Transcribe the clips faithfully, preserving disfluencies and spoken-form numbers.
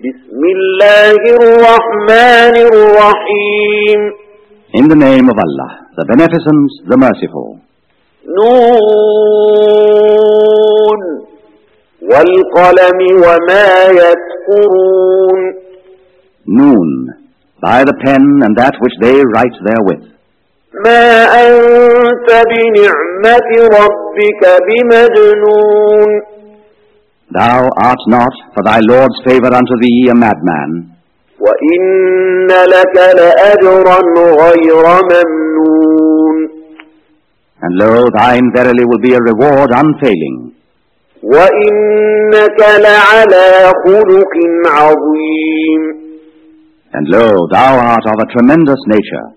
بسم الله الرحمن الرحيم. In the name of Allah, the Beneficent, the Merciful. نون والقلم وما يسطرون. Noon, by the pen and that which they write therewith. ما أنت بنعمة ربك بمجنون. Thou art not, for thy Lord's favour unto thee, a madman. وإن لك لأجرا غير ممنون. And lo, thine verily will be a reward unfailing. وإنك لعلى خلق عظيم. And lo, thou art of a tremendous nature.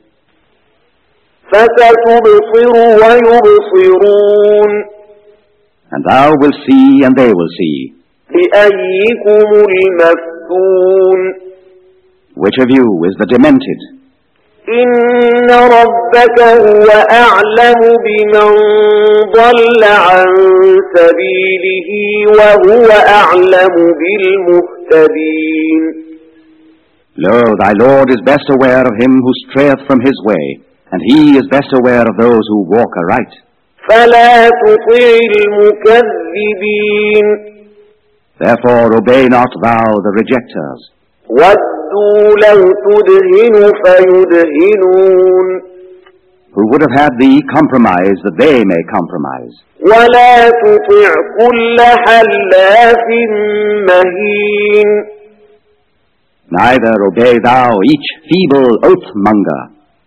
فستبصر ويبصرون. And thou wilt see, and they will see. بأيكم المفتون. Which of you is the demented? إن ربك هو أعلم بمن ضل عن سبيله وهو أعلم بالمهتدين. Lo, thy Lord is best aware of him who strayeth from his way, and he is best aware of those who walk aright. فلا تطع المكذبين. Therefore obey not thou the rejectors. ودوا لو تدهن فيدهنون. Who would have had thee compromise that they may compromise. ولا تطع كل حلاف مهين. Neither obey thou each feeble oath-monger,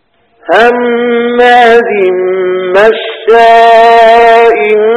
هماز مشاء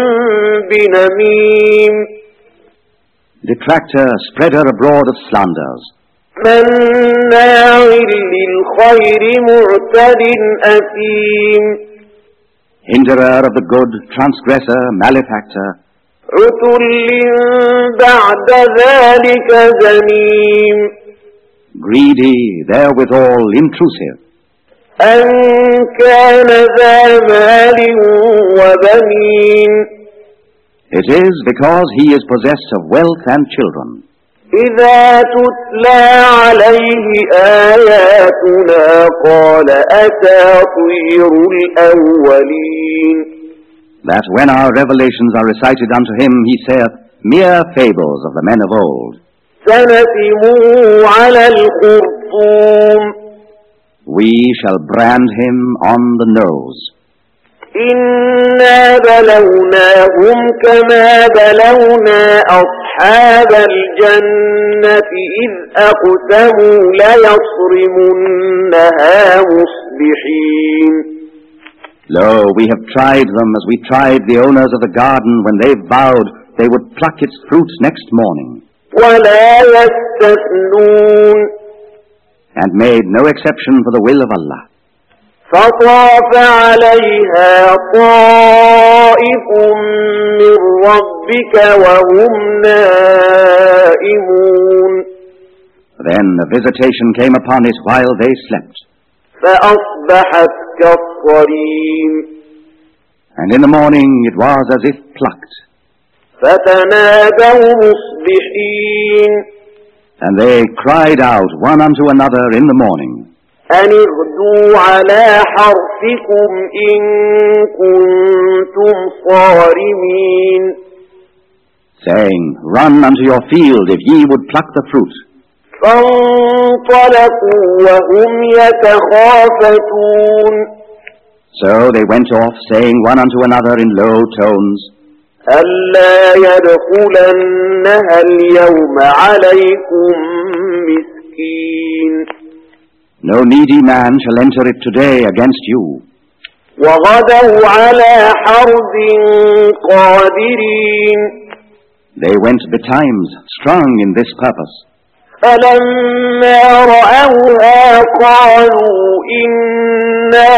بنميم. detractor, spreader abroad of slanders, مناع للخير معتد أثيم. hinderer of the good, transgressor, malefactor, عتل بعد ذلك زنيم. greedy, therewithal intrusive, أن كان ذا مال وبنين. It is because he is possessed of wealth and children. إذا تتلى عليه آياتنا قال أساطير الأولين. That when our revelations are recited unto him, he saith, mere fables of the men of old. سنسمه على الخرطوم. We shall brand him on the nose. إنا بلوناهم كما بلونا أصحاب الجنة إذ أقسموا ليصرمنها مصبحين. Lo, we have tried them as we tried the owners of the garden when they vowed they would pluck its fruits next morning. ولا يستثنون. And made no exception for the will of Allah. فطاف عليها طائف من ربك وهم نائمون. Then a visitation came upon it while they slept. فأصبحت كالصريم. And in the morning it was as if plucked. فتنادوا مصبحين. And they cried out one unto another in the morning, أن اغدوا على حرثكم إن كنتم صارمين. saying, Run unto your field if ye would pluck the fruit. فانطلقوا وهم يتخافتون. So they went off, saying one unto another in low tones, ألا يدخلنها اليوم عليكم مسكين. No needy man shall enter it today against you. وغدوا على حرد قادرين. They went betimes, strong in this purpose. فلما رأوها قالوا إنا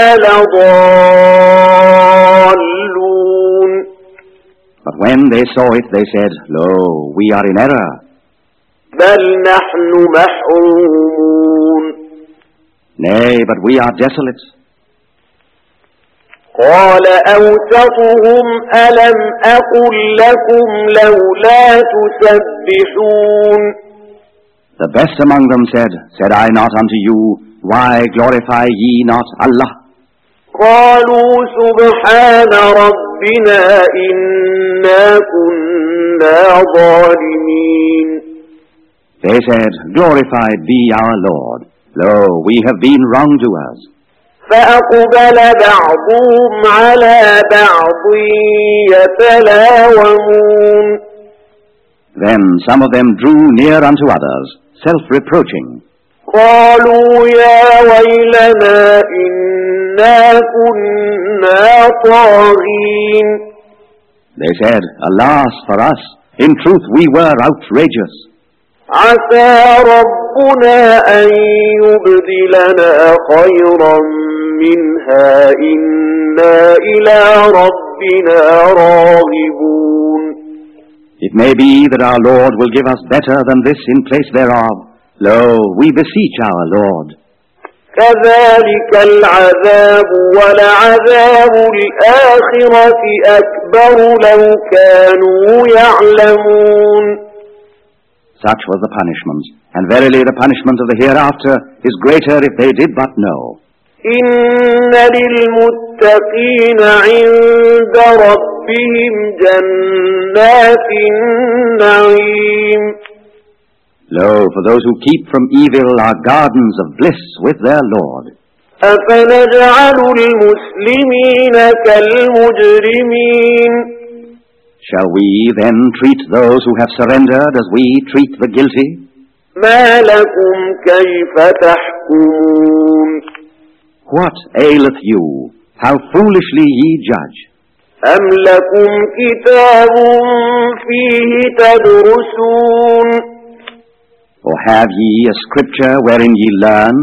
لضالون. But when they saw it, they said, Lo, we are in error. بل نحن محرومون. Nay, but we are desolate. قال أوسطهم ألم أقل لكم لولا تسبحون. The best among them said, Said I not unto you, Why glorify ye not Allah? قالوا سبحان ربنا إنا كنا ظالمين. They said, Glorified be our Lord. Lo, we have been wrongdoers. فأقبل بعضهم على بعض يتلاومون. Then some of them drew near unto others, self-reproaching. قالوا يا ويلنا إنا كنا طاغين. They said, Alas for us, in truth we were outrageous. عسى ربنا أن يبدلنا خيرا منها إنا إلى ربنا راغبون. It may be that our Lord will give us better than this in place thereof. Lo, we beseech our Lord. كذلك العذاب ولعذاب الآخرة أكبر لو كانوا يعلمون. Such was the punishment, and verily the punishment of the hereafter is greater if they did but know. إن للمتقين عند ربهم جنات النعيم. Lo, for those who keep from evil are gardens of bliss with their Lord. أفنجعل المسلمين كالمجرمين. Shall we then treat those who have surrendered as we treat the guilty? ما لكم كيف تحكمون. What aileth you? How foolishly ye judge. أم لكم كتاب فيه تدرسون. Or have ye a scripture wherein ye learn?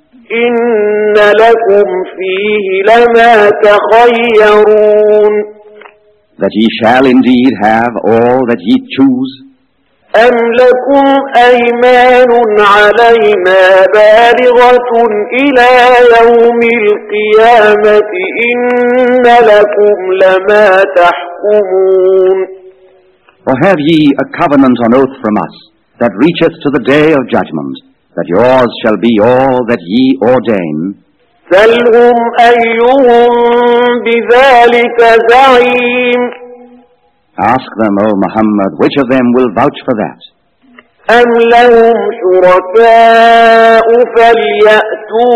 إن لكم فيه لما تخيرون. That ye shall indeed have all that ye choose? أم لكم أيمان علينا بالغة إلى يوم القيامة إن لكم لما تحكمون. Or have ye a covenant on oath from us, that reacheth to the day of judgment, that yours shall be all that ye ordain? سلهم أيهم بذلك زعيم. Ask them, O Muhammad, which of them will vouch for that? أم لهم شركاء فليأتوا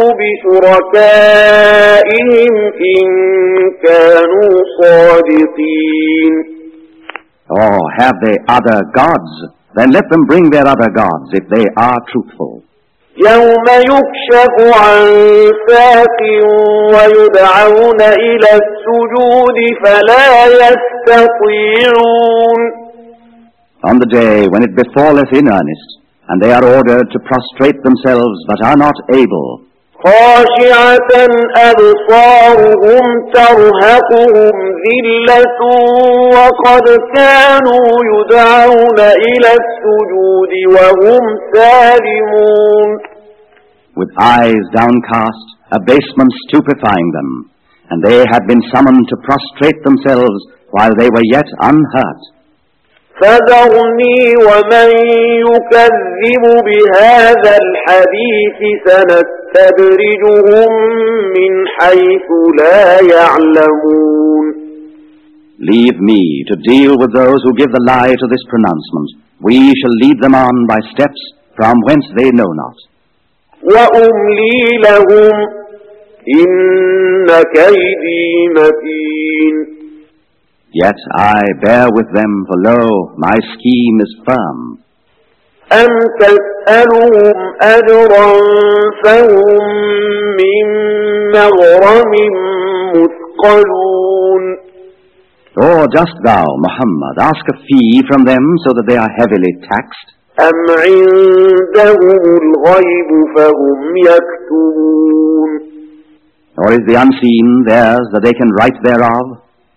بشركائهم إن كانوا صادقين. Or have they other gods? Then let them bring their other gods if they are truthful. يوم يكشف عن ساق ويدعون إلى السجود فلا يستطيعون. On the day when it befalleth in earnest, and they are ordered to prostrate themselves but are not able. خاشعة أبصارهم ترهقهم ذلة وقد كانوا يدعون إلى السجود وهم سالمون. With eyes downcast, abasement stupefying them, and they had been summoned to prostrate themselves while they were yet unhurt. فذرني ومن يكذب بهذا الحديث سنستدرجهم من حيث لا يعلمون. Leave me to deal with those who give the lie to this pronouncement. We shall lead them on by steps from whence they know not. وأملي لهم إن كيدي متين. Yet I bear with them, for lo, my scheme is firm. أم تسألهم أجرا فهم من مغرم مثقلون. Or dost thou, Muhammad, ask a fee from them so that they are heavily taxed? أم عندهم الغيب فهم يكتبون. Or is the unseen theirs that they can write thereof?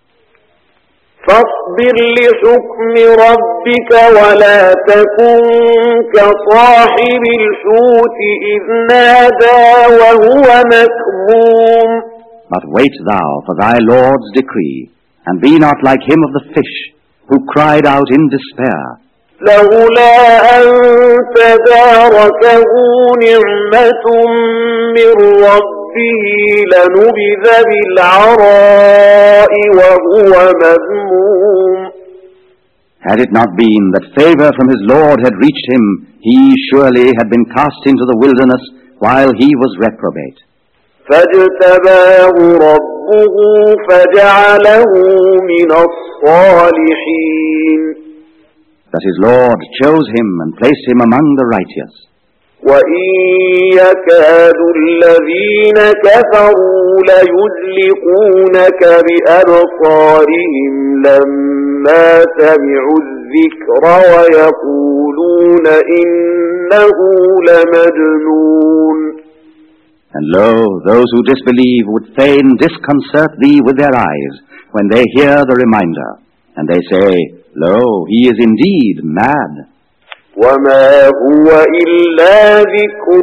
فاصبر لحكم ربك ولا تكن كصاحب الحوت إذ نادى وهو مكظوم. But wait thou for thy Lord's decree, and be not like him of the fish, who cried out in despair, لولا أن تداركه نعمة من ربه لنبذ بالعراء وهو مذموم. Had it not been that favor from his Lord had reached him, he surely had been cast into the wilderness while he was reprobate. فاجتباه ربه فجعله من الصالحين. That his Lord chose him and placed him among the righteous. وَإِنْ يَكَادُ الَّذِينَ كَفَرُوا لَيُزْلِقُونَكَ بِأَبْصَارِهِمْ لَمَّا سَمِعُوا الذِّكْرَ وَيَقُولُونَ إِنَّهُ لَمَجْنُونَ. And lo, those who disbelieve would fain disconcert thee with their eyes when they hear the reminder, and they say, Lo, he is indeed mad. وَمَا هُوَ إِلَّا ذِكْرٌ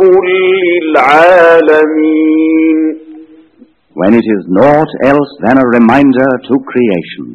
لِلْعَالَمِينَ. When it is naught else than a reminder to creation.